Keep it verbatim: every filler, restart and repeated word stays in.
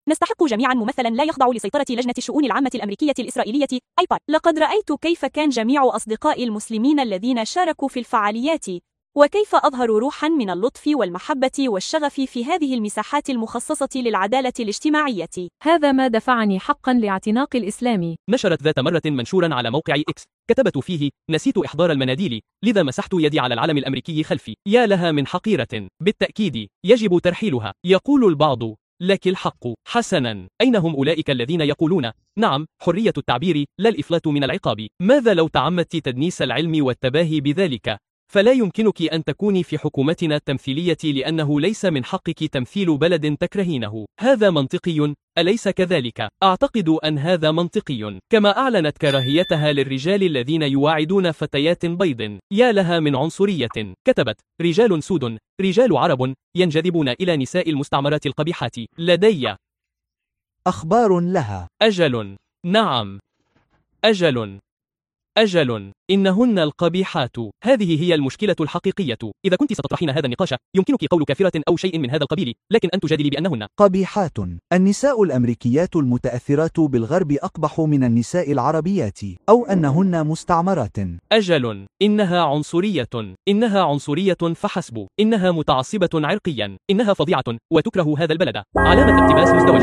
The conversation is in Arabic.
نستحق جميعا ممثلا لا يخضع لسيطرة لجنة الشؤون العامة الأمريكية الإسرائيلية أيباد. لقد رأيت كيف كان جميع أصدقائي المسلمين الذين شاركوا في الفعاليات، وكيف أظهروا روحا من اللطف والمحبة والشغف في هذه المساحات المخصصة للعدالة الاجتماعية. هذا ما دفعني حقا لاعتناق الإسلام. نشرت ذات مرة منشورا على موقع إكس كتبت فيه: نسيت إحضار المناديل، لذا مسحت يدي على العلم الأمريكي خلفي. يا لها من حقيرة، بالتأكيد يجب ترحيلها. يقول البعض: لك الحق. حسنا، أين هم أولئك الذين يقولون: نعم، حرية التعبير لا الإفلات من العقاب؟ ماذا لو تعمدت تدنيس العلم والتباهي بذلك؟ فلا يمكنك أن تكوني في حكومتنا التمثيلية لأنه ليس من حقك تمثيل بلد تكرهينه. هذا منطقي، أليس كذلك؟ أعتقد أن هذا منطقي. كما أعلنت كراهيتها للرجال الذين يواعدون فتيات بيض. يا لها من عنصرية. كتبت: رجال سود، رجال عرب ينجذبون إلى نساء المستعمرات القبيحات. لدي أخبار لها. أجل. نعم. أجل. أجل. إنهن القبيحات. هذه هي المشكلة الحقيقية. إذا كنت ستطرحين هذا النقاش، يمكنك قول كافرة أو شيء من هذا القبيل، لكن أن تجادلي بأنهن قبيحات. النساء الأمريكيات المتأثرات بالغرب أقبح من النساء العربيات، أو أنهن مستعمرات. أجل. إنها عنصرية. إنها عنصرية فحسب. إنها متعصبة عرقيا. إنها فظيعة وتكره هذا البلد. علامة اقتباس مزدوجة.